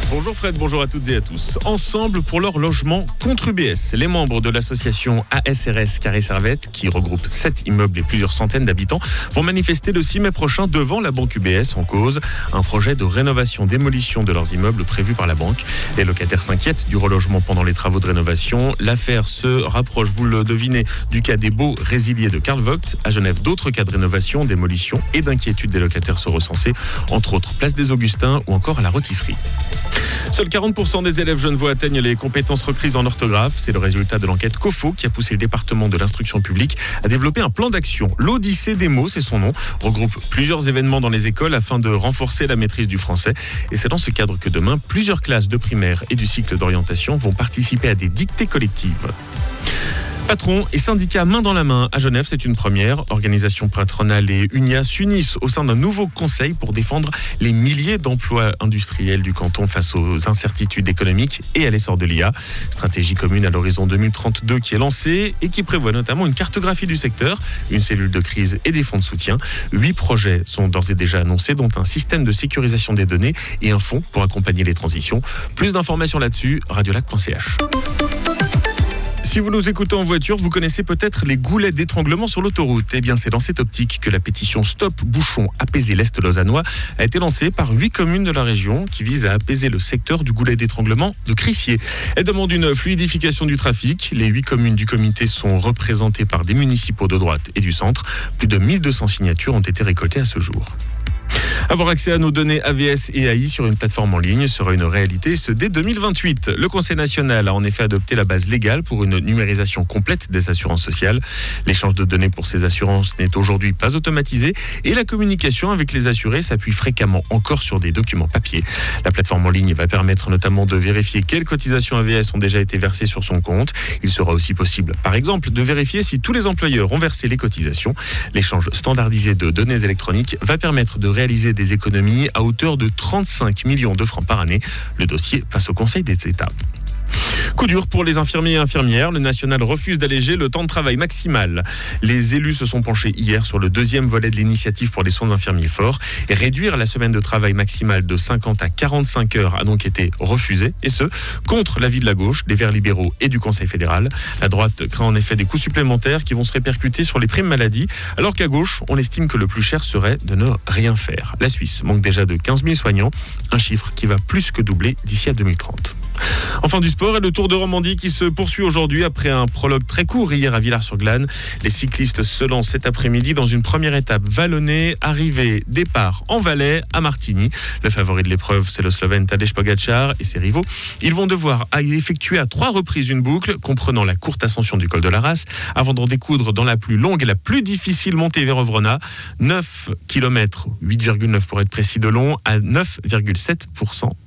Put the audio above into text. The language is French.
Bonjour Fred, bonjour à toutes et à tous. Ensemble pour leur logement contre UBS, les membres de l'association ASRS Carré Servette, qui regroupe 7 immeubles et plusieurs centaines d'habitants, vont manifester le 6 mai prochain devant la banque UBS en cause un projet de rénovation-démolition de leurs immeubles prévu par la banque. Les locataires s'inquiètent du relogement pendant les travaux de rénovation. L'affaire se rapproche, vous le devinez, du cas des baux résiliés de Karl Vogt. À Genève, d'autres cas de rénovation, démolition et d'inquiétude des locataires sont recensés, entre autres Place des Augustins ou encore à la Rôtisserie. Seuls 40% des élèves genevois atteignent les compétences requises en orthographe. C'est le résultat de l'enquête COFO qui a poussé le département de l'instruction publique à développer un plan d'action. L'Odyssée des mots, c'est son nom, regroupe plusieurs événements dans les écoles afin de renforcer la maîtrise du français. Et c'est dans ce cadre que demain, plusieurs classes de primaire et du cycle d'orientation vont participer à des dictées collectives. Patrons et syndicats main dans la main à Genève, c'est une première. Organisations patronales et UNIA s'unissent au sein d'un nouveau conseil pour défendre les milliers d'emplois industriels du canton face aux incertitudes économiques et à l'essor de l'IA. Stratégie commune à l'horizon 2032 qui est lancée et qui prévoit notamment une cartographie du secteur, une cellule de crise et des fonds de soutien. 8 projets sont d'ores et déjà annoncés, dont un système de sécurisation des données et un fonds pour accompagner les transitions. Plus d'informations là-dessus, radiolac.ch. Si vous nous écoutez en voiture, vous connaissez peut-être les goulets d'étranglement sur l'autoroute. Eh bien, c'est dans cette optique que la pétition Stop Bouchon, apaiser l'Est lausannois a été lancée par 8 communes de la région qui vise à apaiser le secteur du goulet d'étranglement de Crissier. Elle demande une fluidification du trafic. Les 8 communes du comité sont représentées par des municipaux de droite et du centre. Plus de 1200 signatures ont été récoltées à ce jour. Avoir accès à nos données AVS et AI sur une plateforme en ligne sera une réalité, ce dès 2028. Le Conseil national a en effet adopté la base légale pour une numérisation complète des assurances sociales. L'échange de données pour ces assurances n'est aujourd'hui pas automatisé et la communication avec les assurés s'appuie fréquemment encore sur des documents papier. La plateforme en ligne va permettre notamment de vérifier quelles cotisations AVS ont déjà été versées sur son compte. Il sera aussi possible, par exemple, de vérifier si tous les employeurs ont versé les cotisations. L'échange standardisé de données électroniques va permettre de réaliser des économies à hauteur de 35 millions de francs par année. Le dossier passe au Conseil des États. Coup dur pour les infirmiers et infirmières. Le national refuse d'alléger le temps de travail maximal. Les élus se sont penchés hier sur le deuxième volet de l'initiative pour les soins infirmiers forts. Et réduire la semaine de travail maximale de 50 à 45 heures a donc été refusé. Et ce, contre l'avis de la gauche, des Verts libéraux et du Conseil fédéral. La droite craint en effet des coûts supplémentaires qui vont se répercuter sur les primes maladie. Alors qu'à gauche, on estime que le plus cher serait de ne rien faire. La Suisse manque déjà de 15 000 soignants. Un chiffre qui va plus que doubler d'ici à 2030. Enfin du sport et le Tour de Romandie qui se poursuit aujourd'hui après un prologue très court hier à Villars-sur-Glâne. Les cyclistes se lancent cet après-midi dans une première étape vallonnée, arrivée, départ en Valais à Martigny. Le favori de l'épreuve, c'est le Slovène Tadej Pogačar et ses rivaux. Ils vont devoir effectuer à 3 reprises une boucle comprenant la courte ascension du col de la Rasse avant d'en découdre dans la plus longue et la plus difficile montée vers Ovrona. 9 km, 8,9 pour être précis de long, à 9,7%